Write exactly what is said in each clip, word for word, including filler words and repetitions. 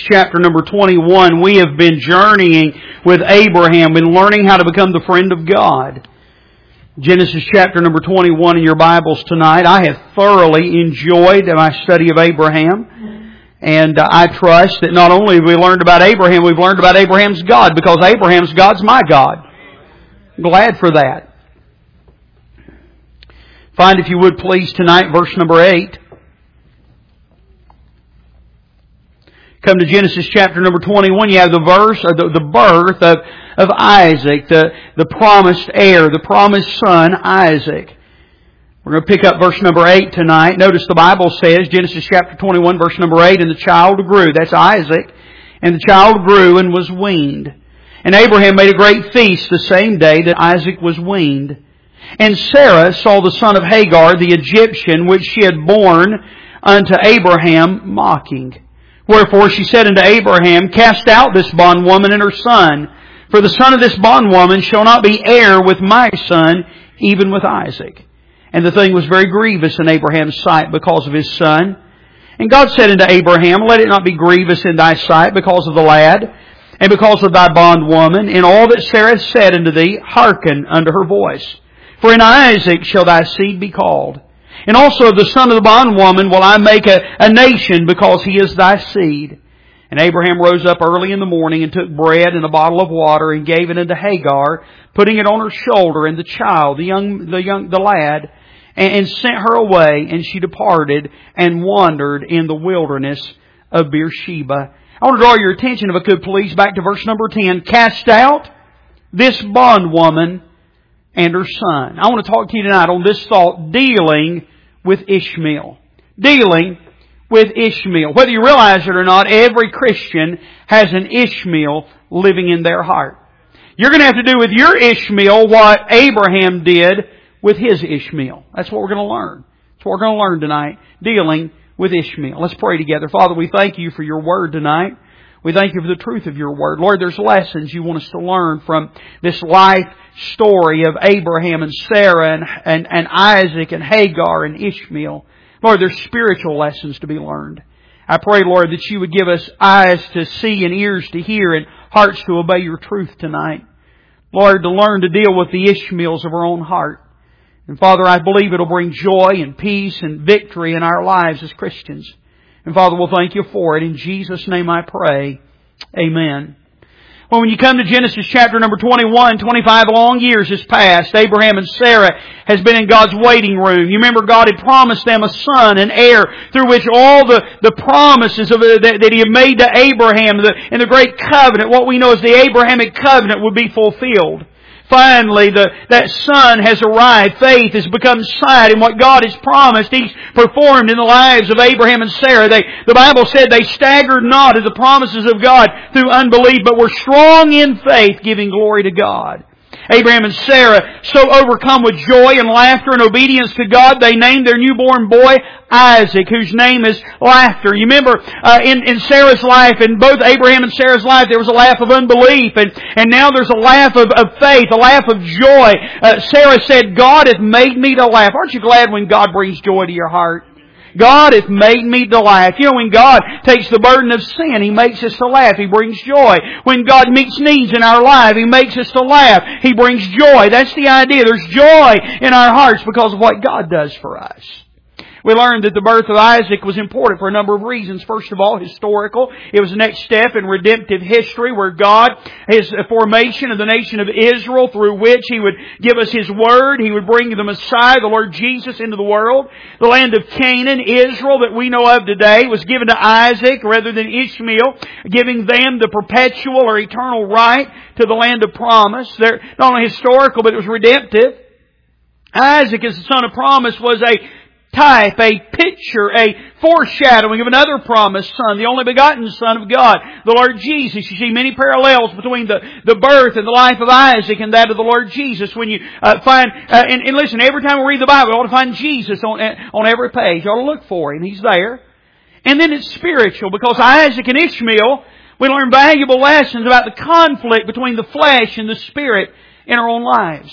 chapter number twenty-one. We have been journeying with Abraham, been learning how to become the friend of God. Genesis chapter number twenty-one in your Bibles tonight. I have thoroughly enjoyed my study of Abraham. And uh, I trust that not only have we learned about Abraham, we've learned about Abraham's God, because Abraham's God's my God. I'm glad for that. Find, if you would please, tonight verse number eight. Come to Genesis chapter number twenty-one. You have the verse, or the, the birth of, of Isaac, the, the promised heir, the promised son, Isaac. We're going to pick up verse number eight tonight. Notice the Bible says, Genesis chapter twenty-one, verse number eight, and the child grew. That's Isaac. And the child grew and was weaned. And Abraham made a great feast the same day that Isaac was weaned. And Sarah saw the son of Hagar, the Egyptian, which she had borne unto Abraham, mocking. Wherefore she said unto Abraham, Cast out this bondwoman and her son, for the son of this bondwoman shall not be heir with my son, even with Isaac. And the thing was very grievous in Abraham's sight because of his son. And God said unto Abraham, Let it not be grievous in thy sight because of the lad, and because of thy bondwoman. In all that Sarah said unto thee, hearken unto her voice. For in Isaac shall thy seed be called. And also of the son of the bondwoman will I make a, a nation, because he is thy seed. And Abraham rose up early in the morning, and took bread and a bottle of water, and gave it unto Hagar, putting it on her shoulder, and the child, the young, the young, the lad, and, and sent her away, and she departed, and wandered in the wilderness of Beersheba. I want to draw your attention, if I could please, back to verse number ten. Cast out this bondwoman and her son. I want to talk to you tonight on this thought, dealing with Ishmael. Dealing with Ishmael. Whether you realize it or not, every Christian has an Ishmael living in their heart. You're going to have to do with your Ishmael what Abraham did with his Ishmael. That's what we're going to learn. That's what we're going to learn tonight. Dealing with Ishmael. Let's pray together. Father, we thank you for your word tonight. We thank you for the truth of your word. Lord, there's lessons you want us to learn from this life story of Abraham and Sarah and, and, and Isaac and Hagar and Ishmael. Lord, there's spiritual lessons to be learned. I pray, Lord, that you would give us eyes to see and ears to hear and hearts to obey your truth tonight. Lord, to learn to deal with the Ishmaels of our own heart. And Father, I believe it'll bring joy and peace and victory in our lives as Christians. And Father, we'll thank you for it. In Jesus' name I pray. Amen. Well, when you come to Genesis chapter number twenty-one, twenty-five long years has passed. Abraham and Sarah has been in God's waiting room. You remember God had promised them a son, an heir, through which all the, the promises of, that, that He had made to Abraham the, in the great covenant, what we know as the Abrahamic covenant, would be fulfilled. Finally, the, that son has arrived. Faith has become sight. And what God has promised, He's performed in the lives of Abraham and Sarah. They, the Bible said they staggered not at the promises of God through unbelief, but were strong in faith, giving glory to God. Abraham and Sarah, so overcome with joy and laughter and obedience to God, they named their newborn boy Isaac, whose name is laughter. You remember uh, in, in Sarah's life, in both Abraham and Sarah's life, there was a laugh of unbelief, and, and now there's a laugh of, of faith, a laugh of joy. Uh, Sarah said, God hath made me to laugh. Aren't you glad when God brings joy to your heart? God hath made me to laugh. You know, when God takes the burden of sin, He makes us to laugh. He brings joy. When God meets needs in our life, He makes us to laugh. He brings joy. That's the idea. There's joy in our hearts because of what God does for us. We learned that the birth of Isaac was important for a number of reasons. First of all, historical. It was the next step in redemptive history where God, His formation of the nation of Israel, through which He would give us His Word. He would bring the Messiah, the Lord Jesus, into the world. The land of Canaan, Israel, that we know of today, was given to Isaac rather than Ishmael, giving them the perpetual or eternal right to the land of promise. They're not only historical, but it was redemptive. Isaac, as the son of promise, was a type, a picture, a foreshadowing of another promised son, the only begotten Son of God, the Lord Jesus. You see many parallels between the, the birth and the life of Isaac and that of the Lord Jesus. When you uh, find, uh, and, and listen, every time we read the Bible, we ought to find Jesus on, on every page. You ought to look for Him. He's there. And then it's spiritual, because Isaac and Ishmael, we learn valuable lessons about the conflict between the flesh and the spirit in our own lives.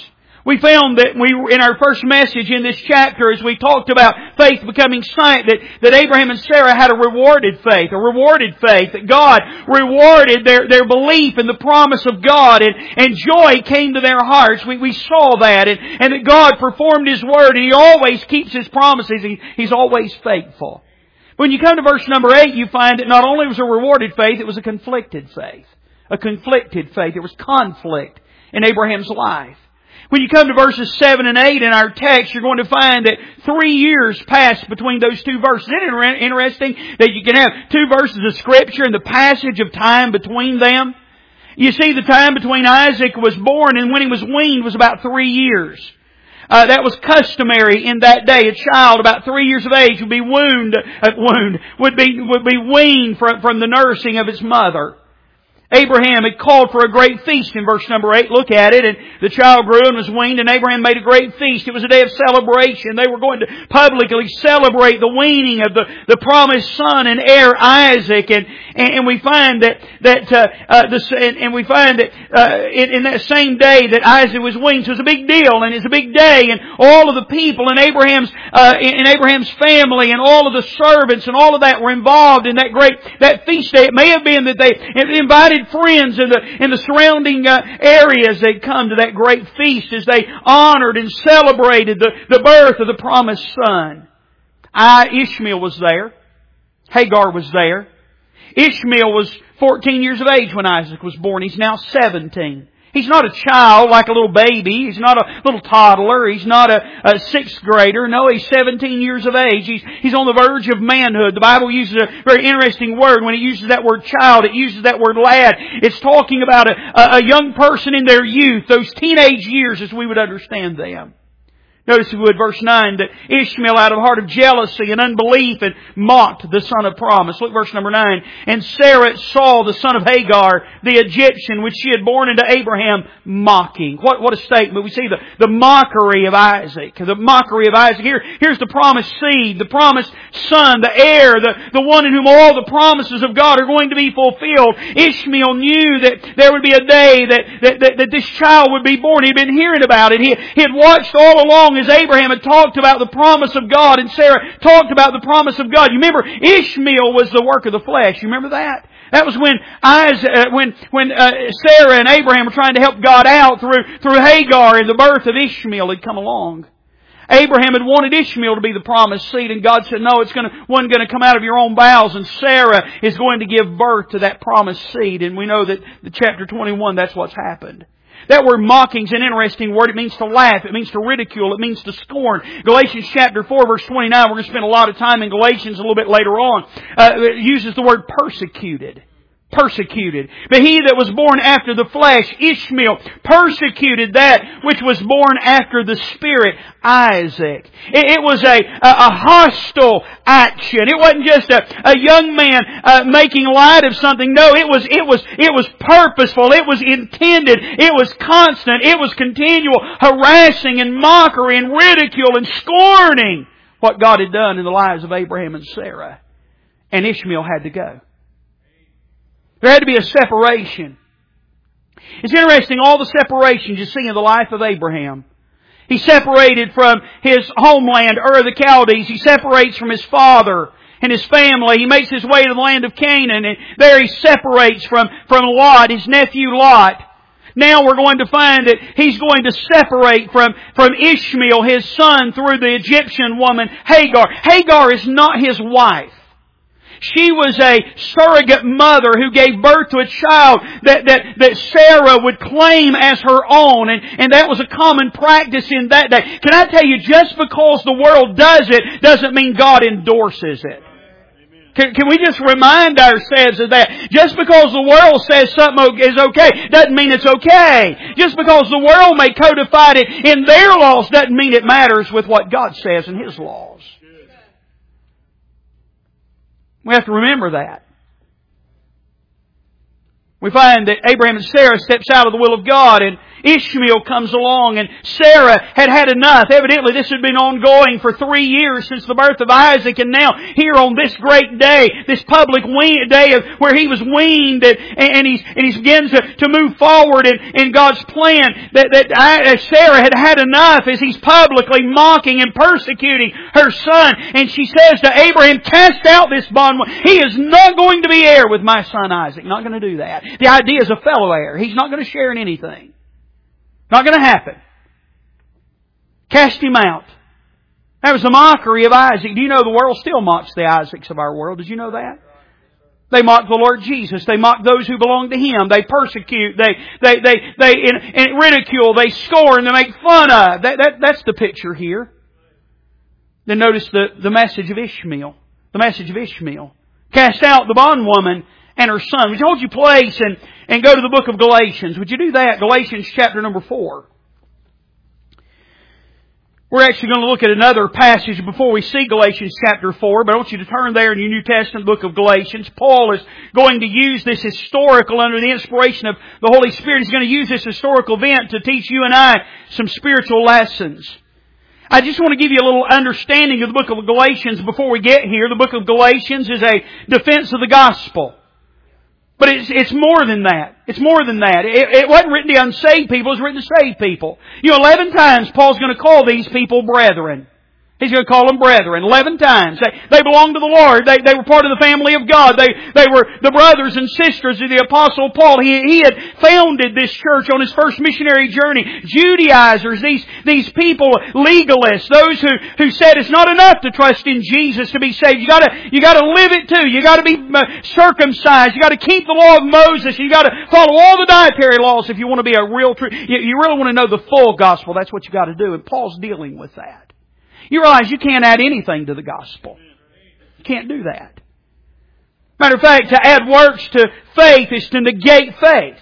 We found that we, in our first message in this chapter, as we talked about faith becoming sight, that, that Abraham and Sarah had a rewarded faith, a rewarded faith, that God rewarded their, their belief in the promise of God, and, and joy came to their hearts. We, we saw that, and, and that God performed His Word, and He always keeps His promises. He, He's always faithful. When you come to verse number eight, you find that not only was a rewarded faith, it was a conflicted faith. A conflicted faith. There was conflict in Abraham's life. When you come to verses seven and eight in our text, you're going to find that three years passed between those two verses. Isn't it interesting that you can have two verses of Scripture and the passage of time between them? You see, the time between Isaac was born and when he was weaned was about three years. Uh, that was customary in that day. A child about three years of age would be wound, uh, wound would be would be weaned from from the nursing of its mother. Abraham had called for a great feast in verse number eight. Look at it. And the child grew and was weaned, and Abraham made a great feast. It was a day of celebration. They were going to publicly celebrate the weaning of the, the promised son and heir Isaac. And, and, and we find that, that, uh, uh, the, and, and we find that, uh, in, in that same day that Isaac was weaned. So it was a big deal, and it's a big day, and all of the people in Abraham's, uh, in, in Abraham's family and all of the servants and all of that were involved in that great, that feast day. It may have been that they invited friends in the in the surrounding uh, areas. They'd come to that great feast as they honored and celebrated the, the birth of the promised son. I, Ishmael was there. Hagar was there. Ishmael was fourteen years of age when Isaac was born. He's now seventeen. He's not a child like a little baby. He's not a little toddler. He's not a, a sixth grader. No, he's seventeen years of age. He's, he's on the verge of manhood. The Bible uses a very interesting word. When it uses that word child, it uses that word lad. It's talking about a, a young person in their youth, those teenage years as we would understand them. Notice if we would, verse nine, that Ishmael out of a heart of jealousy and unbelief and mocked the son of promise. Look verse number nine. And Sarah saw the son of Hagar, the Egyptian, which she had born unto Abraham, mocking. What, what a statement. We see the, the mockery of Isaac. The mockery of Isaac. Here, here's the promised seed, the promised son, the heir, the, the one in whom all the promises of God are going to be fulfilled. Ishmael knew that there would be a day that, that, that, that this child would be born. He'd been hearing about it. He, he had watched all along as Abraham had talked about the promise of God and Sarah talked about the promise of God. You remember, Ishmael was the work of the flesh. You remember that? That was when Isaac, uh, when when uh, Sarah and Abraham were trying to help God out through through Hagar, and the birth of Ishmael had come along. Abraham had wanted Ishmael to be the promised seed, and God said, "No, it's going to one going to come out of your own bowels, and Sarah is going to give birth to that promised seed." And we know that the chapter twenty-one, that's what's happened. That word mocking is an interesting word. It means to laugh. It means to ridicule. It means to scorn. Galatians chapter four verse twenty-nine, we're going to spend a lot of time in Galatians a little bit later on. Uh, it uses the word persecuted. Persecuted. But he that was born after the flesh, Ishmael, persecuted that which was born after the Spirit, Isaac. It, it was a, a, a hostile action. It wasn't just a, a young man uh, making light of something. No, it was, it was, it was purposeful. It was intended. It was constant. It was continual harassing and mockery and ridicule and scorning what God had done in the lives of Abraham and Sarah. And Ishmael had to go. There had to be a separation. It's interesting, all the separations you see in the life of Abraham. He separated from his homeland, Ur of the Chaldees. He separates from his father and his family. He makes his way to the land of Canaan, and there he separates from, from Lot, his nephew Lot. Now we're going to find that he's going to separate from, from Ishmael, his son, through the Egyptian woman Hagar. Hagar is not his wife. She was a surrogate mother who gave birth to a child that, that, that Sarah would claim as her own. And, and that was a common practice in that day. Can I tell you, just because the world does it doesn't mean God endorses it. Can, can we just remind ourselves of that? Just because the world says something is okay doesn't mean it's okay. Just because the world may codify it in their laws doesn't mean it matters with what God says in His laws. We have to remember that. We find that Abraham and Sarah steps out of the will of God, and Ishmael comes along, and Sarah had had enough. Evidently this had been ongoing for three years since the birth of Isaac, and now here on this great day, this public we- day of where he was weaned, and, and, he's, and he begins to, to move forward in, in God's plan, that, that I, Sarah had had enough as he's publicly mocking and persecuting her son. And she says to Abraham, cast out this bondwoman. He is not going to be heir with my son Isaac. Not going to do that. The idea is a fellow heir. He's not going to share in anything. Not going to happen. Cast him out. That was the mockery of Isaac. Do you know the world still mocks the Isaacs of our world? Did you know that? They mock the Lord Jesus. They mock those who belong to Him. They persecute. They they they they in, in ridicule. They scorn. They make fun of. That, that that's the picture here. Then notice the, the message of Ishmael. The message of Ishmael. Cast out the bondwoman and her son. Would you hold your place and, and go to the book of Galatians? Would you do that? Galatians chapter number four. We're actually going to look at another passage before we see Galatians chapter four, but I want you to turn there in your New Testament book of Galatians. Paul is going to use this historical, under the inspiration of the Holy Spirit, he's going to use this historical event to teach you and I some spiritual lessons. I just want to give you a little understanding of the book of Galatians before we get here. The book of Galatians is a defense of the gospel. But it's, it's more than that. It's more than that. It, it wasn't written to unsaved people. It was written to saved people. You know, eleven times Paul's going to call these people brethren. He's going to call them brethren. Eleven times. They, they belonged to the Lord. They, they were part of the family of God. They, they were the brothers and sisters of the Apostle Paul. He, he had founded this church on his first missionary journey. Judaizers, these, these people, legalists, those who, who said it's not enough to trust in Jesus to be saved. You gotta, you gotta live it too. You gotta be circumcised. You gotta keep the law of Moses. You gotta follow all the dietary laws if you want to be a real true, you, you really want to know the full gospel. That's what you gotta do. And Paul's dealing with that. You realize you can't add anything to the gospel. You can't do that. Matter of fact, to add works to faith is to negate faith.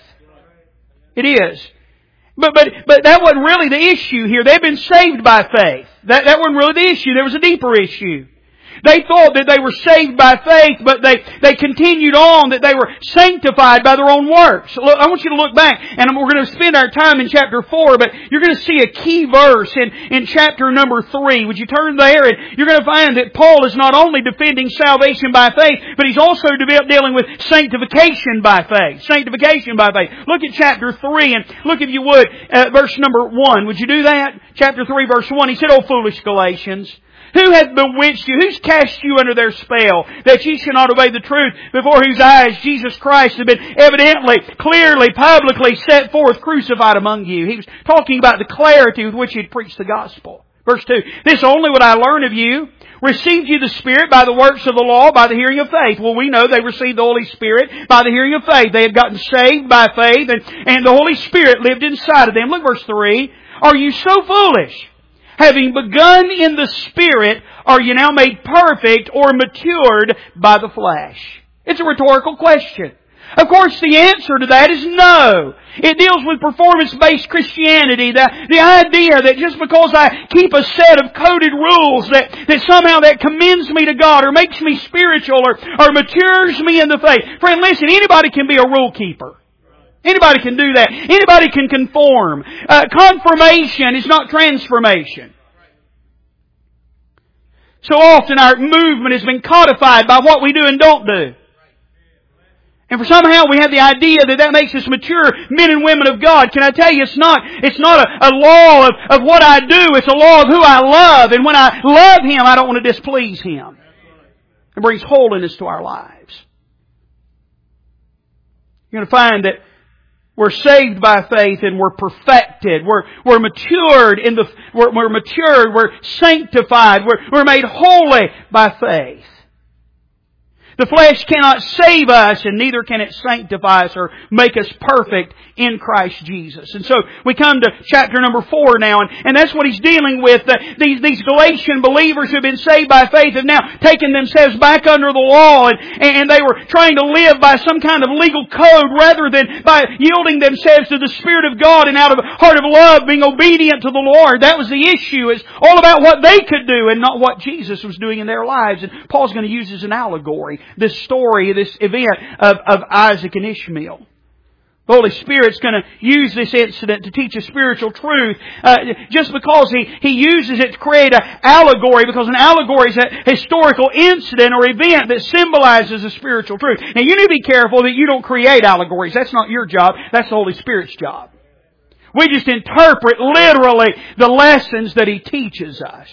It is. But, but, but that wasn't really the issue here. They've been saved by faith. That, that wasn't really the issue. There was a deeper issue. They thought that they were saved by faith, but they, they continued on that they were sanctified by their own works. Look, I want you to look back, and we're going to spend our time in chapter four, but you're going to see a key verse in, in chapter number three. Would you turn there? And you're going to find that Paul is not only defending salvation by faith, but he's also dealing with sanctification by faith. Sanctification by faith. Look at chapter three, and look if you would, uh, verse number one. Would you do that? Chapter three, verse one. He said, O foolish Galatians, who hath bewitched you? Who's cast you under their spell, that ye should not obey the truth, before whose eyes Jesus Christ had been evidently, clearly, publicly set forth, crucified among you? He was talking about the clarity with which he had preached the gospel. Verse two, this only would I learn of you. Received you the Spirit by the works of the law, by the hearing of faith? Well, we know they received the Holy Spirit by the hearing of faith. They had gotten saved by faith, and, and the Holy Spirit lived inside of them. Look verse three. Are you so foolish? Having begun in the Spirit, are you now made perfect or matured by the flesh? It's a rhetorical question. Of course, the answer to that is no. It deals with performance-based Christianity. The, the idea that just because I keep a set of coded rules that, that somehow that commends me to God or makes me spiritual or, or matures me in the faith. Friend, listen, anybody can be a rule keeper. Anybody can do that. Anybody can conform. Uh, confirmation is not transformation. So often our movement has been codified by what we do and don't do. And for somehow we have the idea that that makes us mature men and women of God. Can I tell you, it's not, it's not a, a law of, of what I do. It's a law of who I love. And when I love Him, I don't want to displease Him. It brings holiness to our lives. You're going to find that we're saved by faith and we're perfected. We're, we're matured in the, we're, we're matured, we're sanctified, we're, we're made holy by faith. The flesh cannot save us, and neither can it sanctify us or make us perfect in Christ Jesus. And so we come to chapter number four now, and, and that's what he's dealing with. The, these, these Galatian believers who have been saved by faith have now taken themselves back under the law, and, and they were trying to live by some kind of legal code rather than by yielding themselves to the Spirit of God and out of a heart of love being obedient to the Lord. That was the issue. It's all about what they could do and not what Jesus was doing in their lives. And Paul's going to use as an allegory this story, this event of, of Isaac and Ishmael. The Holy Spirit's going to use this incident to teach a spiritual truth. Uh, just because He, He uses it to create an allegory, because an allegory is a historical incident or event that symbolizes a spiritual truth. Now you need to be careful that you don't create allegories. That's not your job. That's the Holy Spirit's job. We just interpret literally the lessons that He teaches us.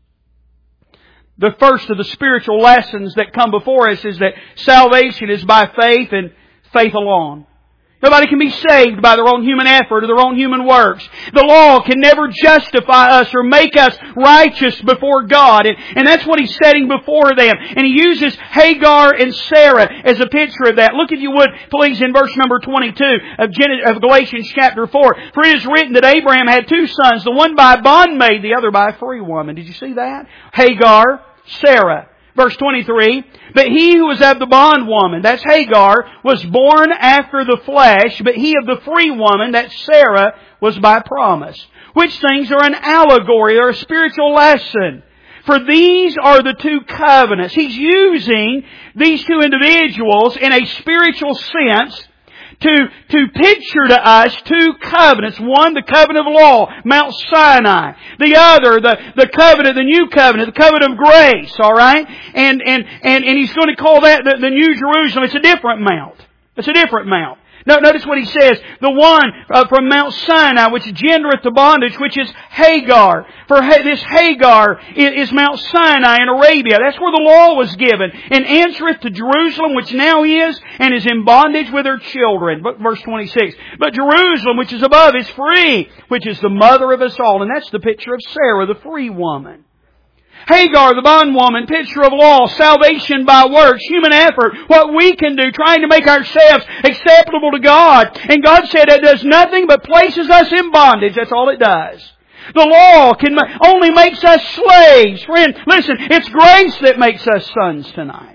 The first of the spiritual lessons that come before us is that salvation is by faith and faith alone. Nobody can be saved by their own human effort or their own human works. The law can never justify us or make us righteous before God. And, and that's what He's setting before them. And He uses Hagar and Sarah as a picture of that. Look, if you would, please, in verse number twenty-two of, Gen- of Galatians chapter four. For it is written that Abraham had two sons, the one by a bondmaid, the other by a free woman. Did you see that? Hagar, Sarah. Verse twenty-three, but he who was of the bondwoman, that's Hagar, was born after the flesh, but he of the free woman, that's Sarah, was by promise. Which things are an allegory or a spiritual lesson. For these are the two covenants. He's using these two individuals in a spiritual sense to, to picture to us two covenants. One, the covenant of law, Mount Sinai. The other, the, the covenant, the new covenant, the covenant of grace, alright? And, and, and, and He's going to call that the, the New Jerusalem. It's a different mount. It's a different mount. No, notice what he says. The one uh, from Mount Sinai, which gendereth to bondage, which is Hagar. For ha- this Hagar is, is Mount Sinai in Arabia. That's where the law was given. And answereth to Jerusalem, which now is, and is in bondage with her children. But verse twenty-six. But Jerusalem, which is above, is free, which is the mother of us all. And that's the picture of Sarah, the free woman. Hagar, the bondwoman, picture of law, salvation by works, human effort, what we can do, trying to make ourselves acceptable to God. And God said it does nothing but places us in bondage. That's all it does. The law can only makes us slaves. Friend, listen, it's grace that makes us sons tonight.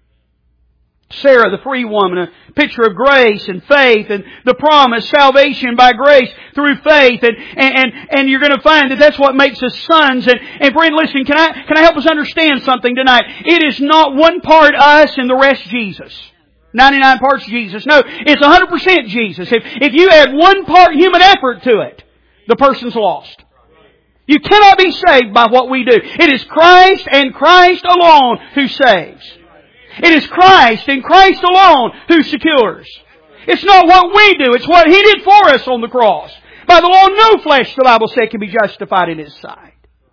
Sarah, the free woman, a picture of grace and faith and the promise, salvation by grace through faith. And, and, and you're going to find that that's what makes us sons. And, and friend, listen, can I, can I help us understand something tonight? It is not one part us and the rest Jesus. ninety-nine parts Jesus. No, it's one hundred percent Jesus. If, if you add one part human effort to it, the person's lost. You cannot be saved by what we do. It is Christ and Christ alone who saves. It is Christ and Christ alone who secures. It's not what we do. It's what He did for us on the cross. By the law, no flesh, the Bible said, can be justified in His sight.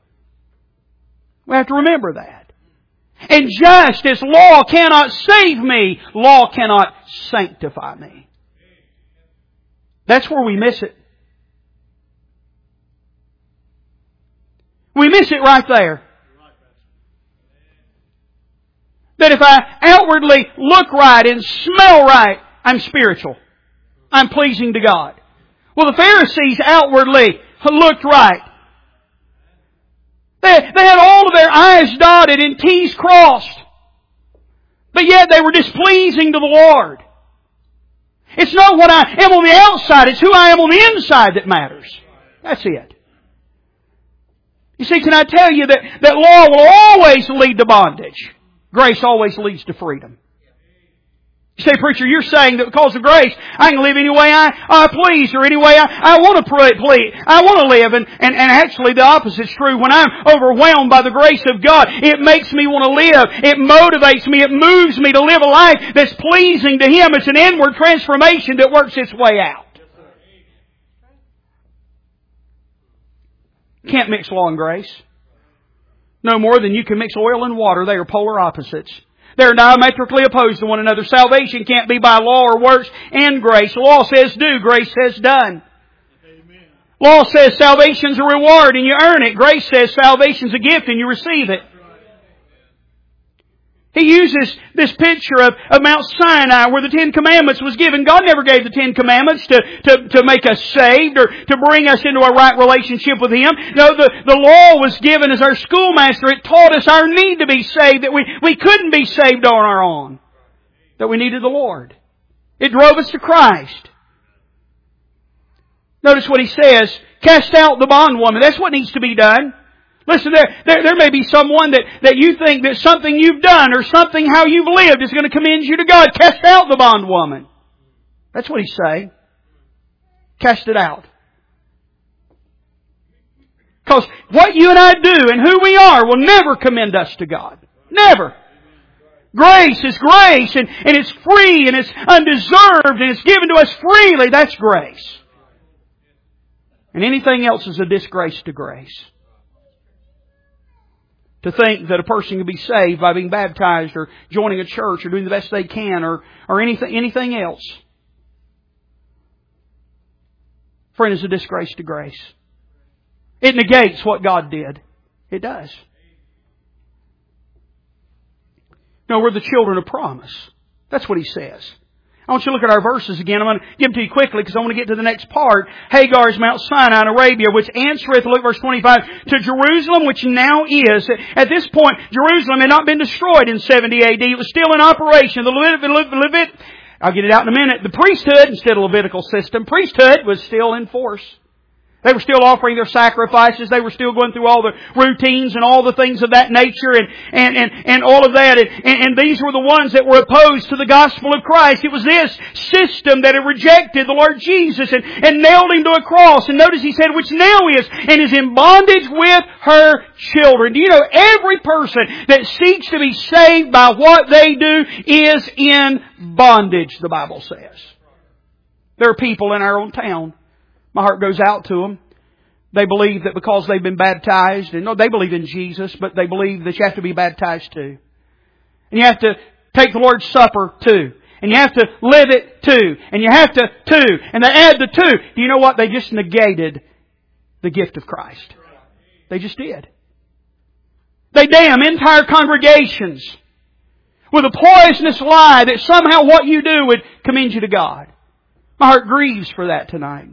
We have to remember that. And just as law cannot save me, law cannot sanctify me. That's where we miss it. We miss it right there. That if I outwardly look right and smell right, I'm spiritual. I'm pleasing to God. Well, the Pharisees outwardly looked right. They, they had all of their I's dotted and T's crossed. But yet they were displeasing to the Lord. It's not what I am on the outside, it's who I am on the inside that matters. That's it. You see, can I tell you that, that law will always lead to bondage? Grace always leads to freedom. You say, preacher, you're saying that because of grace, I can live any way I, I please or any way I, I want to pray, please. I want to live. And, and, and actually the opposite's true. When I'm overwhelmed by the grace of God, it makes me want to live. It motivates me. It moves me to live a life that's pleasing to Him. It's an inward transformation that works its way out. Can't mix law and grace. No more than you can mix oil and water. They are polar opposites. They're diametrically opposed to one another. Salvation can't be by law or works and grace. Law says do, grace says done. Amen. Law says salvation's a reward and you earn it. Grace says salvation's a gift and you receive it. He uses this picture of, of Mount Sinai where the Ten Commandments was given. God never gave the Ten Commandments to, to, to make us saved or to bring us into a right relationship with Him. No, the, the law was given as our schoolmaster. It taught us our need to be saved, that we, we couldn't be saved on our own, that we needed the Lord. It drove us to Christ. Notice what He says, cast out the bondwoman. That's what needs to be done. Listen, there, there, there may be someone that, that you think that something you've done or something how you've lived is going to commend you to God. Cast out the bondwoman. That's what He's saying. Cast it out. Because what you and I do and who we are will never commend us to God. Never. Grace is grace, and, and it's free, and it's undeserved, and it's given to us freely. That's grace. And anything else is a disgrace to grace. To think that a person can be saved by being baptized or joining a church or doing the best they can or, or anything, anything else. Friend, is a disgrace to grace. It negates what God did. It does. No, we're the children of promise. That's what He says. I want you to look at our verses again. I'm going to give them to you quickly because I want to get to the next part. Hagar is Mount Sinai in Arabia, which answereth, look verse twenty-five, to Jerusalem, which now is. At this point, Jerusalem had not been destroyed in seventy A D. It was still in operation. The Levit, Levit, I'll get it out in a minute. The priesthood, instead of Levitical system, priesthood was still in force. They were still offering their sacrifices. They were still going through all the routines and all the things of that nature and, and, and, and all of that. And, and these were the ones that were opposed to the gospel of Christ. It was this system that had rejected the Lord Jesus and, and nailed Him to a cross. And notice He said, which now is, and is in bondage with her children. Do you know, every person that seeks to be saved by what they do is in bondage, the Bible says. There are people in our own town. My heart goes out to them. They believe that because they've been baptized, and no, they believe in Jesus, but they believe that you have to be baptized too. And you have to take the Lord's Supper too. And you have to live it too. And you have to too. And they add the two. Do you know what? They just negated the gift of Christ. They just did. They damn entire congregations with a poisonous lie that somehow what you do would commend you to God. My heart grieves for that tonight.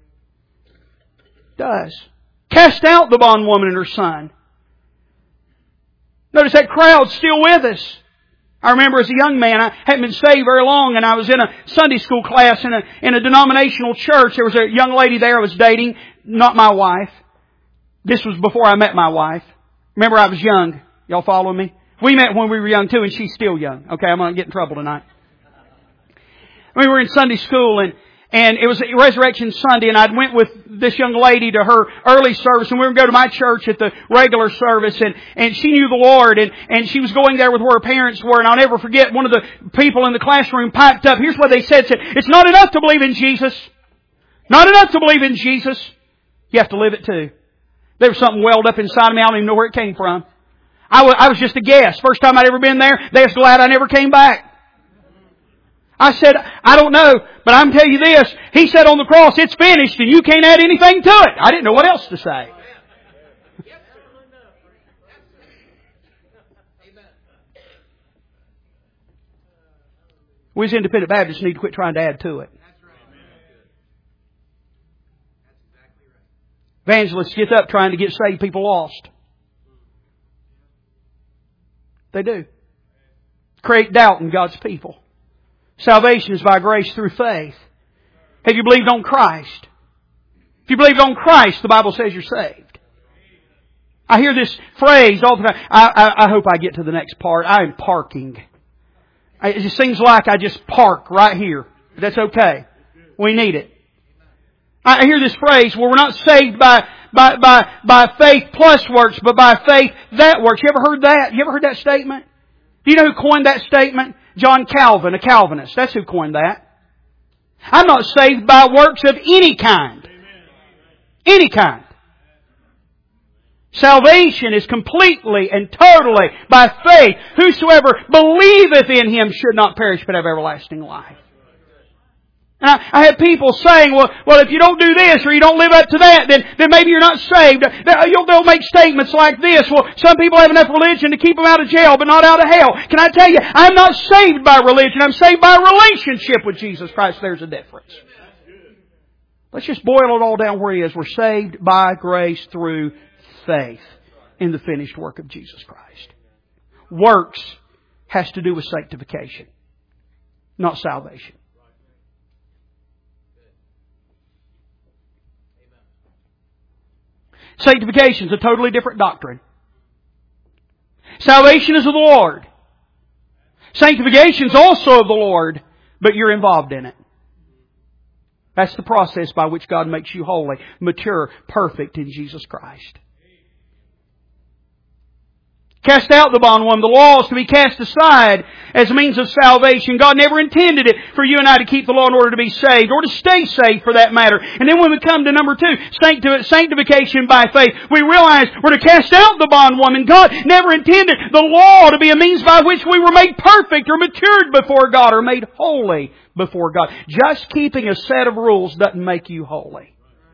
Does. Cast out the bondwoman and her son. Notice that crowd's still with us. I remember as a young man, I hadn't been saved very long, and I was in a Sunday school class in a, in a denominational church. There was a young lady there I was dating, not my wife. This was before I met my wife. Remember, I was young. Y'all follow me? We met when we were young too, and she's still young. Okay, I'm going to get in trouble tonight. We were in Sunday school, and And it was Resurrection Sunday, and I went with this young lady to her early service, and we were going to go to my church at the regular service, and, and she knew the Lord, and, and she was going there with where her parents were, and I'll never forget, one of the people in the classroom piped up. Here's what they said, said, it's not enough to believe in Jesus. Not enough to believe in Jesus. You have to live it too. There was something welled up inside of me, I don't even know where it came from. I was, I was just a guest. First time I'd ever been there, they was glad I never came back. I said, I don't know, but I'm telling you this. He said on the cross, it's finished and you can't add anything to it. I didn't know what else to say. We as independent Baptists need to quit trying to add to it. Evangelists get up trying to get saved people lost. They do. Create doubt in God's people. Salvation is by grace through faith. Have you believed on Christ? If you believed on Christ, the Bible says you're saved. I hear this phrase all the time. I, I, I hope I get to the next part. I am parking. It just seems like I just park right here. But that's okay. We need it. I hear this phrase, well, we're not saved by, by, by, by faith plus works, but by faith that works. You ever heard that? You ever heard that statement? Do you know who coined that statement? John Calvin, a Calvinist. That's who coined that. I'm not saved by works of any kind. Any kind. Salvation is completely and totally by faith. Whosoever believeth in Him should not perish but have everlasting life. And I, I have people saying, well, well, if you don't do this or you don't live up to that, then, then maybe you're not saved. They'll, they'll make statements like this. Well, some people have enough religion to keep them out of jail, but not out of hell. Can I tell you, I'm not saved by religion. I'm saved by relationship with Jesus Christ. There's a difference. Let's just boil it all down where it is. We're saved by grace through faith in the finished work of Jesus Christ. Works has to do with sanctification, not salvation. Sanctification is a totally different doctrine. Salvation is of the Lord. Sanctification is also of the Lord, but you're involved in it. That's the process by which God makes you holy, mature, perfect in Jesus Christ. Cast out the bondwoman. The law is to be cast aside as a means of salvation. God never intended it for you and I to keep the law in order to be saved, or to stay saved for that matter. And then when we come to number two, sanctification by faith, we realize we're to cast out the bondwoman. God never intended the law to be a means by which we were made perfect or matured before God or made holy before God. Just keeping a set of rules doesn't make you holy.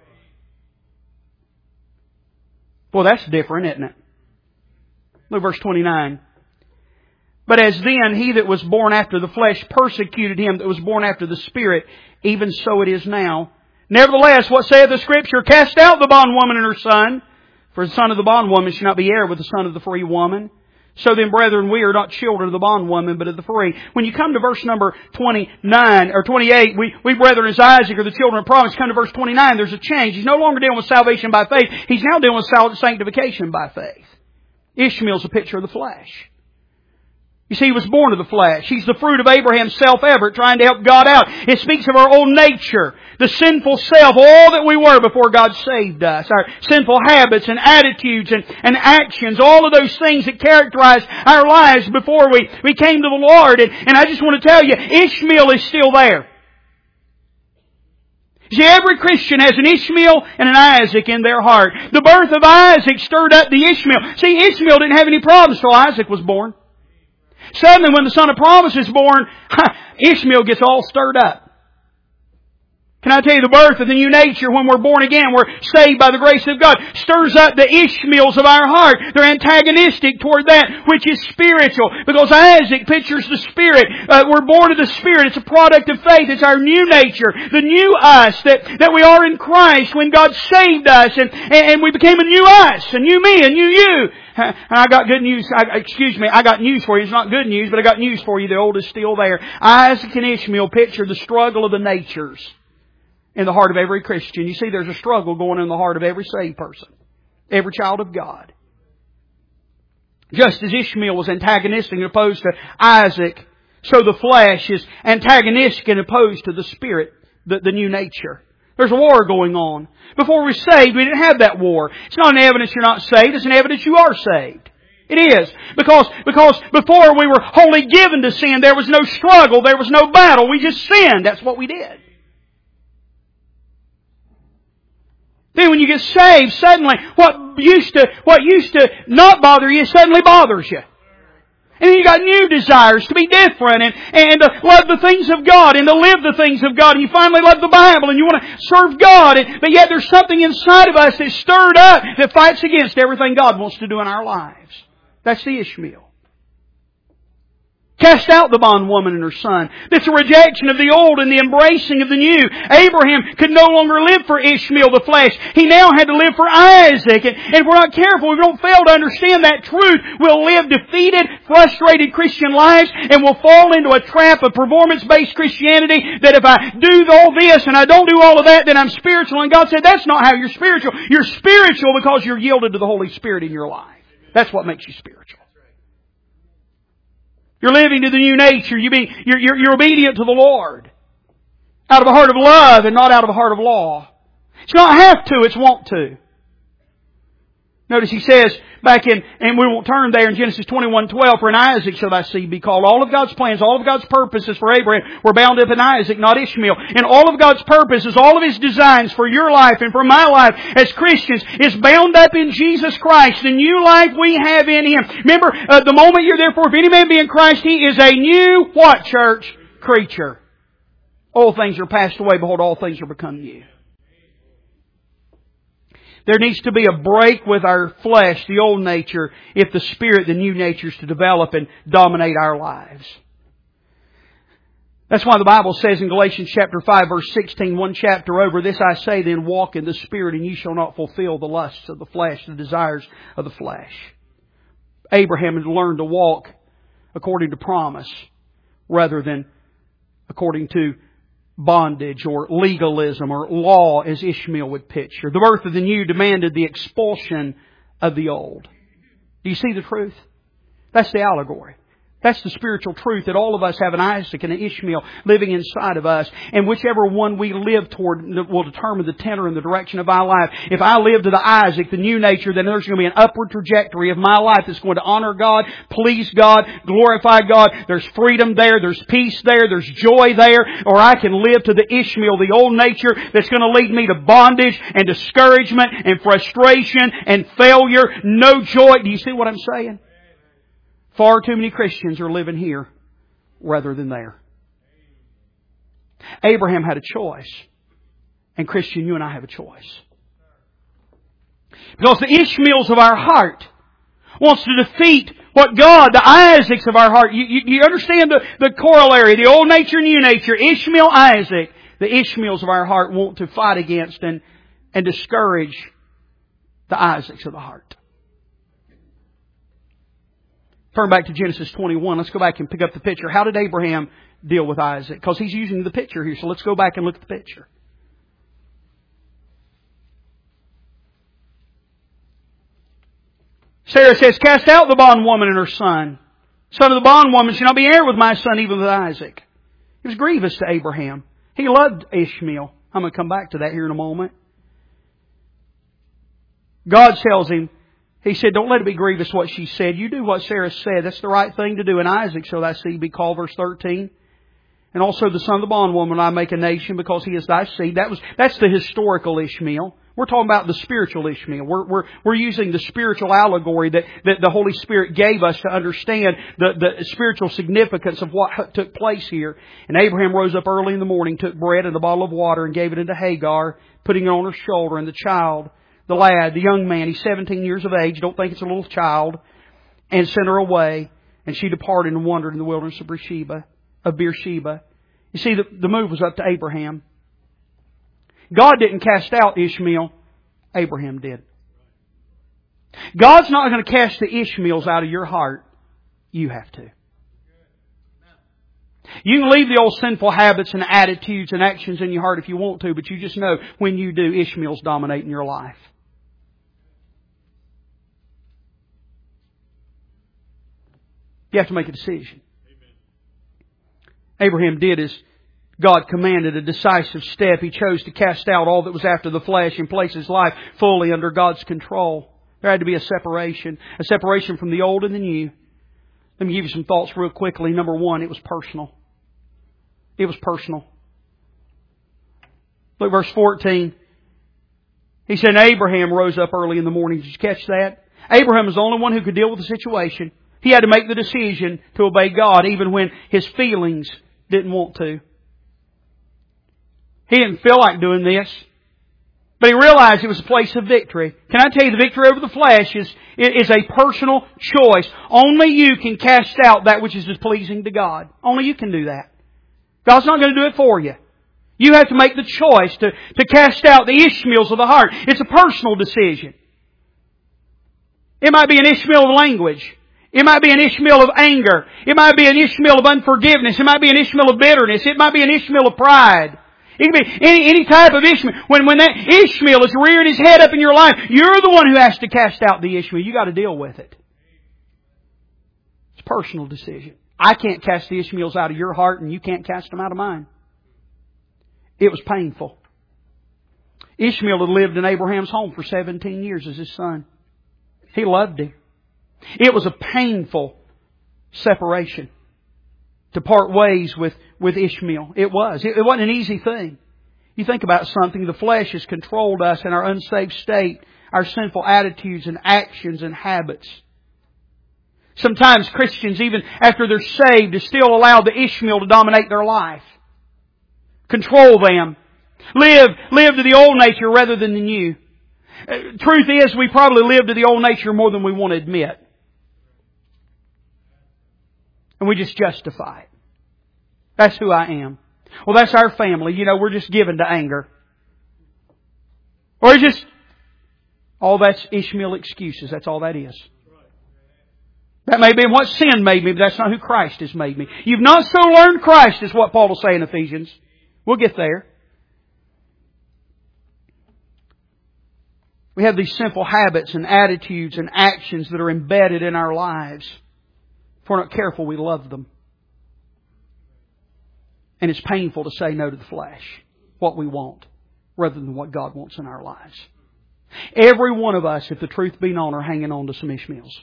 Well, that's different, isn't it? Look, verse twenty-nine. But as then he that was born after the flesh persecuted him that was born after the Spirit, even so it is now. Nevertheless, what saith the Scripture? Cast out the bondwoman and her son, for the son of the bondwoman shall not be heir with the son of the free woman. So then, brethren, we are not children of the bondwoman, but of the free. When you come to verse number twenty-nine, or twenty-eight, we, we brethren as Isaac are the children of promise. Come to verse twenty-nine, there's a change. He's no longer dealing with salvation by faith. He's now dealing with sanctification by faith. Ishmael's a picture of the flesh. You see, he was born of the flesh. He's the fruit of Abraham's self-effort, trying to help God out. It speaks of our old nature, the sinful self, all that we were before God saved us. Our sinful habits and attitudes and, and actions, all of those things that characterized our lives before we, we came to the Lord. And, and I just want to tell you, Ishmael is still there. See, every Christian has an Ishmael and an Isaac in their heart. The birth of Isaac stirred up the Ishmael. See, Ishmael didn't have any problems until Isaac was born. Suddenly, when the son of promise is born, Ishmael gets all stirred up. Can I tell you, the birth of the new nature, when we're born again, we're saved by the grace of God, stirs up the Ishmaels of our heart. They're antagonistic toward that which is spiritual. Because Isaac pictures the Spirit. Uh, we're born of the Spirit. It's a product of faith. It's our new nature. The new us that, that we are in Christ when God saved us. And, and, and we became a new us, a new me, a new you. And I got good news. I, excuse me, I got news for you. It's not good news, but I got news for you. The old is still there. Isaac and Ishmael picture the struggle of the natures in the heart of every Christian. You see, there's a struggle going on in the heart of every saved person, every child of God. Just as Ishmael was antagonistic and opposed to Isaac, so the flesh is antagonistic and opposed to the Spirit, the, the new nature. There's a war going on. Before we were saved, we didn't have that war. It's not an evidence you're not saved. It's an evidence you are saved. It is. Because, because before we were wholly given to sin, there was no struggle. There was no battle. We just sinned. That's what we did. Then when you get saved, suddenly what used to, what used to not bother you suddenly bothers you. And then you got new desires to be different and, and to love the things of God and to live the things of God. And you finally love the Bible and you want to serve God. And, but yet there's something inside of us that's stirred up that fights against everything God wants to do in our lives. That's the Ishmael. Cast out the bondwoman and her son. That's a rejection of the old and the embracing of the new. Abraham could no longer live for Ishmael, the flesh. He now had to live for Isaac. And, and if we're not careful, if we don't fail to understand that truth, we'll live defeated, frustrated Christian lives, and we'll fall into a trap of performance-based Christianity that if I do all this and I don't do all of that, then I'm spiritual. And God said, that's not how you're spiritual. You're spiritual because you're yielded to the Holy Spirit in your life. That's what makes you spiritual. You're living to the new nature. You be, you're, you're, you're obedient to the Lord. Out of a heart of love and not out of a heart of law. It's not have to, it's want to. Notice he says back in, and we won't turn there in Genesis twenty-one twelve, for in Isaac shall thy seed be called. All of God's plans, all of God's purposes for Abraham were bound up in Isaac, not Ishmael. And all of God's purposes, all of His designs for your life and for my life as Christians is bound up in Jesus Christ, the new life we have in Him. Remember, uh, the moment you're therefore, if any man be in Christ, he is a new, what, church? Creature. All things are passed away, behold, all things are become new. There needs to be a break with our flesh, the old nature, if the Spirit, the new nature, is to develop and dominate our lives. That's why the Bible says in Galatians chapter five, verse sixteen, one chapter over, this I say then, walk in the Spirit, and ye shall not fulfill the lusts of the flesh, the desires of the flesh. Abraham had learned to walk according to promise, rather than according to bondage or legalism or law, as Ishmael would picture. The birth of the new demanded the expulsion of the old. Do you see the truth? That's the allegory. That's the spiritual truth, that all of us have an Isaac and an Ishmael living inside of us. And whichever one we live toward will determine the tenor and the direction of our life. If I live to the Isaac, the new nature, then there's going to be an upward trajectory of my life that's going to honor God, please God, glorify God. There's freedom there, there's peace there, there's joy there. Or I can live to the Ishmael, the old nature, that's going to lead me to bondage and discouragement and frustration and failure. No joy. Do you see what I'm saying? Far too many Christians are living here rather than there. Abraham had a choice. And Christian, you and I have a choice. Because the Ishmaels of our heart wants to defeat what God, the Isaacs of our heart. You, you, you understand the, the corollary, the old nature, new nature, Ishmael, Isaac. The Ishmaels of our heart want to fight against and, and discourage the Isaacs of the heart. Turn back to Genesis twenty-one. Let's go back and pick up the picture. How did Abraham deal with Isaac? Because he's using the picture here. So let's go back and look at the picture. Sarah says, cast out the bondwoman and her son. Son of the bondwoman shall not be heir with my son, even with Isaac. It was grievous to Abraham. He loved Ishmael. I'm going to come back to that here in a moment. God tells him, He said, don't let it be grievous what she said. You do what Sarah said. That's the right thing to do. And Isaac shall thy seed be called, verse thirteen. And also the son of the bondwoman I make a nation because he is thy seed. That was, that's the historical Ishmael. We're talking about the spiritual Ishmael. We're, we're, we're using the spiritual allegory that, that the Holy Spirit gave us to understand the, the spiritual significance of what took place here. And Abraham rose up early in the morning, took bread and a bottle of water and gave it into Hagar, putting it on her shoulder, and the child, the lad, the young man, he's seventeen years of age, don't think it's a little child, and sent her away. And she departed and wandered in the wilderness of Beersheba. Of Beersheba. You see, the, the move was up to Abraham. God didn't cast out Ishmael. Abraham did. God's not going to cast the Ishmaels out of your heart. You have to. You can leave the old sinful habits and attitudes and actions in your heart if you want to, but you just know when you do, Ishmael's dominating your life. You have to make a decision. Abraham did as God commanded, a decisive step. He chose to cast out all that was after the flesh and place his life fully under God's control. There had to be a separation. A separation from the old and the new. Let me give you some thoughts real quickly. Number one, it was personal. It was personal. Look, verse fourteen. He said, Abraham rose up early in the morning. Did you catch that? Abraham was the only one who could deal with the situation. He had to make the decision to obey God even when his feelings didn't want to. He didn't feel like doing this. But he realized it was a place of victory. Can I tell you, the victory over the flesh is, is a personal choice. Only you can cast out that which is displeasing to God. Only you can do that. God's not going to do it for you. You have to make the choice to, to cast out the Ishmaels of the heart. It's a personal decision. It might be an Ishmael of language. It might be an Ishmael of anger. It might be an Ishmael of unforgiveness. It might be an Ishmael of bitterness. It might be an Ishmael of pride. It can be any, any type of Ishmael. When, when that Ishmael is rearing his head up in your life, you're the one who has to cast out the Ishmael. You got to deal with it. It's a personal decision. I can't cast the Ishmaels out of your heart, and you can't cast them out of mine. It was painful. Ishmael had lived in Abraham's home for seventeen years as his son. He loved him. It was a painful separation to part ways with, with Ishmael. It was. It, it wasn't an easy thing. You think about something, the flesh has controlled us in our unsaved state, our sinful attitudes and actions and habits. Sometimes Christians, even after they're saved, still allow the Ishmael to dominate their life. Control them. Live, live to the old nature rather than the new. Uh, truth is, we probably live to the old nature more than we want to admit. And we just justify it. That's who I am. Well, that's our family. You know, we're just given to anger. Or just, all that's Ishmael excuses. That's all that is. That may be what sin made me, but that's not who Christ has made me. You've not so learned Christ, is what Paul will say in Ephesians. We'll get there. We have these sinful habits and attitudes and actions that are embedded in our lives. If we're not careful, we love them. And it's painful to say no to the flesh, what we want, rather than what God wants in our lives. Every one of us, if the truth be known, are hanging on to some Ishmaels.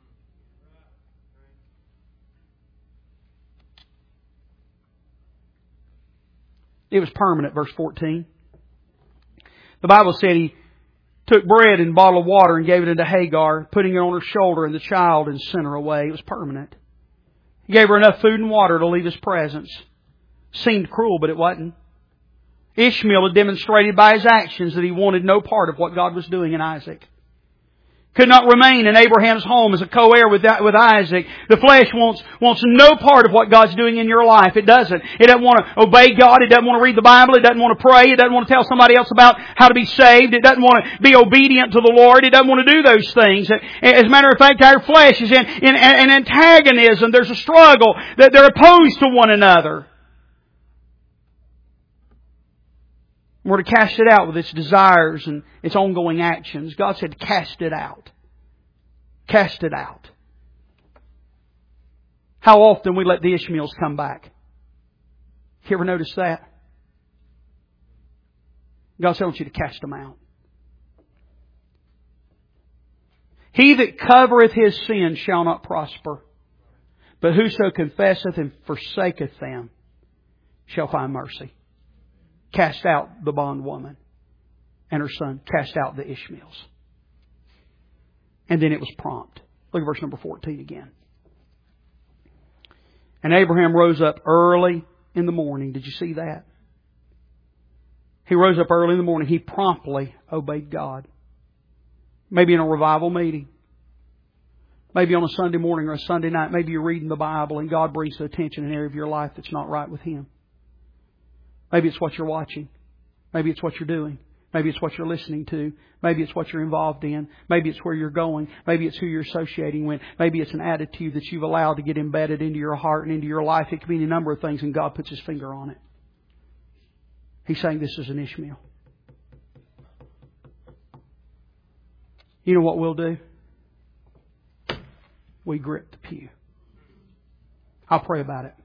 It was permanent, verse fourteen. The Bible said He took bread and a bottle of water and gave it into Hagar, putting it on her shoulder and the child, and sent her away. It was permanent. He gave her enough food and water to leave His presence. Seemed cruel, but it wasn't. Ishmael had demonstrated by his actions that he wanted no part of what God was doing in Isaac. Could not remain in Abraham's home as a co-heir with, with Isaac. The flesh wants, wants no part of what God's doing in your life. It doesn't. It doesn't want to obey God. It doesn't want to read the Bible. It doesn't want to pray. It doesn't want to tell somebody else about how to be saved. It doesn't want to be obedient to the Lord. It doesn't want to do those things. As a matter of fact, our flesh is in, in, in an antagonism. There's a struggle. That they're opposed to one another. We're to cast it out with its desires and its ongoing actions. God said, cast it out. Cast it out. How often we let the Ishmaels come back? You ever notice that? God said, I want you to cast them out. He that covereth his sin shall not prosper, but whoso confesseth and forsaketh them shall find mercy. Cast out the bondwoman and her son. Cast out the Ishmaels. And then it was prompt. Look at verse number fourteen again. And Abraham rose up early in the morning. Did you see that? He rose up early in the morning. He promptly obeyed God. Maybe in a revival meeting. Maybe on a Sunday morning or a Sunday night. Maybe you're reading the Bible and God brings to attention an area of your life that's not right with Him. Maybe it's what you're watching. Maybe it's what you're doing. Maybe it's what you're listening to. Maybe it's what you're involved in. Maybe it's where you're going. Maybe it's who you're associating with. Maybe it's an attitude that you've allowed to get embedded into your heart and into your life. It could be any number of things, and God puts His finger on it. He's saying this is an Ishmael. You know what we'll do? We grip the pew. I'll pray about it.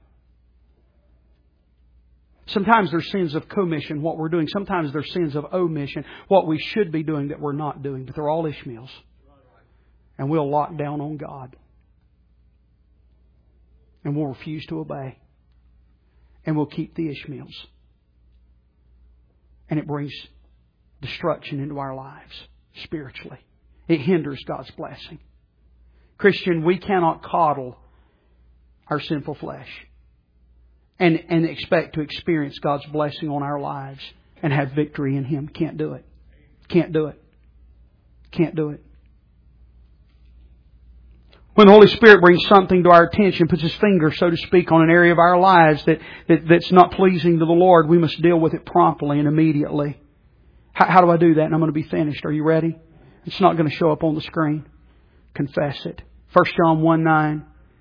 Sometimes there's sins of commission, what we're doing. Sometimes there's sins of omission, what we should be doing that we're not doing. But they're all Ishmaels. And we'll lock down on God. And we'll refuse to obey. And we'll keep the Ishmaels. And it brings destruction into our lives spiritually. It hinders God's blessing. Christian, we cannot coddle our sinful flesh. And, and expect to experience God's blessing on our lives and have victory in Him. Can't do it. Can't do it. Can't do it. When the Holy Spirit brings something to our attention, puts His finger, so to speak, on an area of our lives that, that that's not pleasing to the Lord, we must deal with it promptly and immediately. How, how do I do that? And I'm going to be finished. Are you ready? It's not going to show up on the screen. Confess it. First John one nine.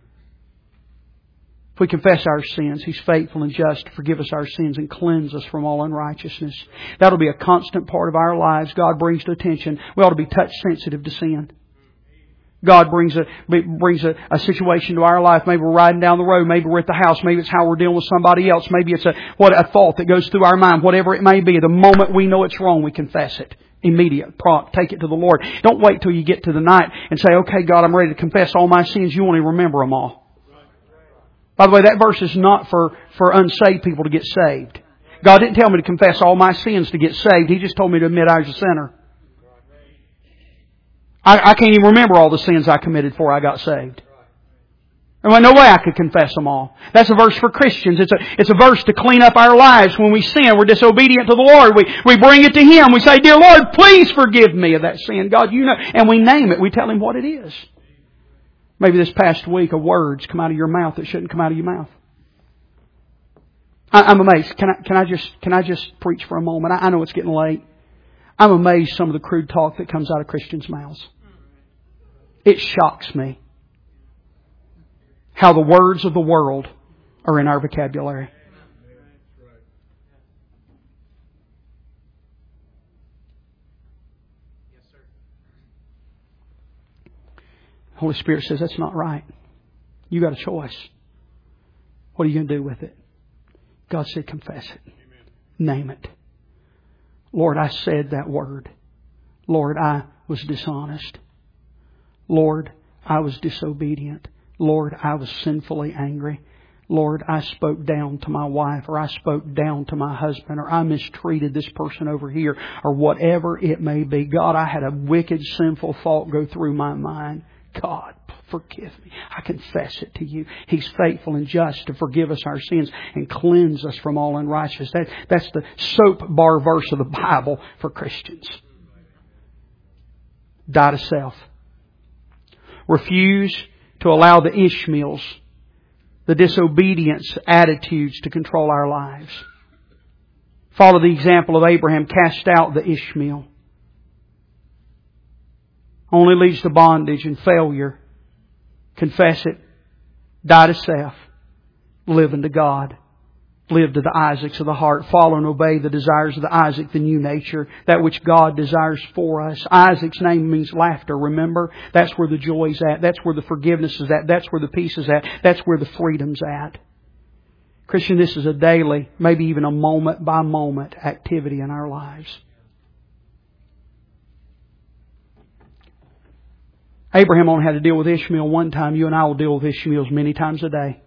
If we confess our sins, He's faithful and just to forgive us our sins and cleanse us from all unrighteousness. That'll be a constant part of our lives. God brings to attention. We ought to be touch sensitive to sin. God brings a brings a, a situation to our life. Maybe we're riding down the road. Maybe we're at the house. Maybe it's how we're dealing with somebody else. Maybe it's a what a thought that goes through our mind. Whatever it may be, the moment we know it's wrong, we confess it. Immediate, prompt, take it to the Lord. Don't wait till you get to the night and say, "Okay, God, I'm ready to confess all my sins." You won't even remember them all. By the way, that verse is not for, for unsaved people to get saved. God didn't tell me to confess all my sins to get saved. He just told me to admit I was a sinner. I, I can't even remember all the sins I committed before I got saved. There was no way I could confess them all. That's a verse for Christians. It's a, it's a verse to clean up our lives. When we sin, we're disobedient to the Lord. We, we bring it to Him. We say, "Dear Lord, please forgive me of that sin." God, you know. And we name it. We tell Him what it is. Maybe this past week a word's come out of your mouth that shouldn't come out of your mouth. I, I'm amazed. Can I, can I just, can I just preach for a moment? I, I know it's getting late. I'm amazed some of the crude talk that comes out of Christians' mouths. It shocks me how the words of the world are in our vocabulary. Holy Spirit says that's not right. You got a choice. What are you going to do with it? God said, confess it. Amen. Name it. Lord, I said that word. Lord, I was dishonest. Lord, I was disobedient. Lord, I was sinfully angry. Lord, I spoke down to my wife, or I spoke down to my husband, or I mistreated this person over here, or whatever it may be. God, I had a wicked, sinful thought go through my mind. God, forgive me. I confess it to you. He's faithful and just to forgive us our sins and cleanse us from all unrighteousness. That, that's the soap bar verse of the Bible for Christians. Die to self. Refuse to allow the Ishmaels, the disobedience attitudes to control our lives. Follow the example of Abraham. Cast out the Ishmael. Only leads to bondage and failure. Confess it. Die to self. Live unto God. Live to the Isaacs of the heart. Follow and obey the desires of the Isaac, the new nature. That which God desires for us. Isaac's name means laughter, remember? That's where the joy's at. That's where the forgiveness is at. That's where the peace is at. That's where the freedom's at. Christian, this is a daily, maybe even a moment by moment activity in our lives. Abraham only had to deal with Ishmael one time. You and I will deal with Ishmaels many times a day.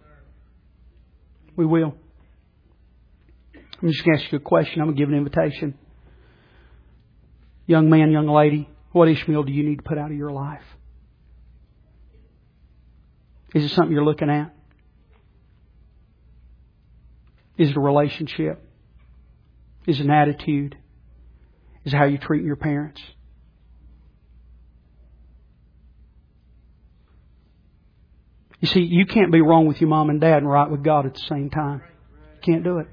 We will. I'm just going to ask you a question. I'm going to give an invitation. Young man, young lady, what Ishmael do you need to put out of your life? Is it something you're looking at? Is it a relationship? Is it an attitude? Is it how you treat your parents? You see, you can't be wrong with your mom and dad and right with God at the same time. Can't do it.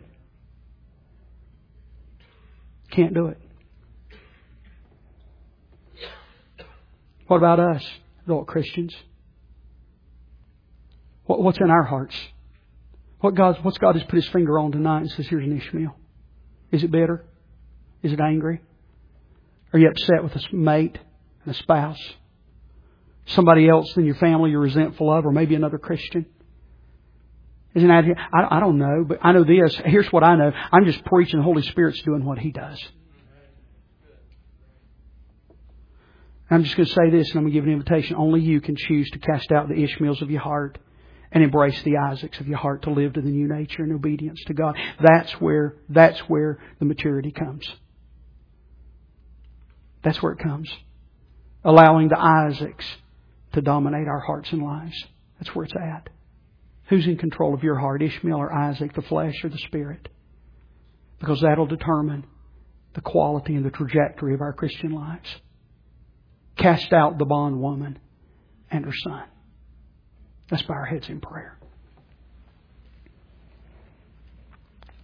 Can't do it. What about us, adult Christians? What, what's in our hearts? What God, what's God has put His finger on tonight and says, here's an Ishmael? Is it bitter? Is it angry? Are you upset with a mate and a spouse? Somebody else in your family you're resentful of, or maybe another Christian? Isn't that here? I, I don't know, but I know this. Here's what I know. I'm just preaching. The Holy Spirit's doing what He does. I'm just going to say this, and I'm going to give an invitation. Only you can choose to cast out the Ishmaels of your heart and embrace the Isaacs of your heart to live to the new nature and obedience to God. That's where, that's where the maturity comes. That's where it comes. Allowing the Isaacs to dominate our hearts and lives. That's where it's at. Who's in control of your heart, Ishmael or Isaac, the flesh or the Spirit? Because that'll determine the quality and the trajectory of our Christian lives. Cast out the bondwoman and her son. Let's bow our heads in prayer.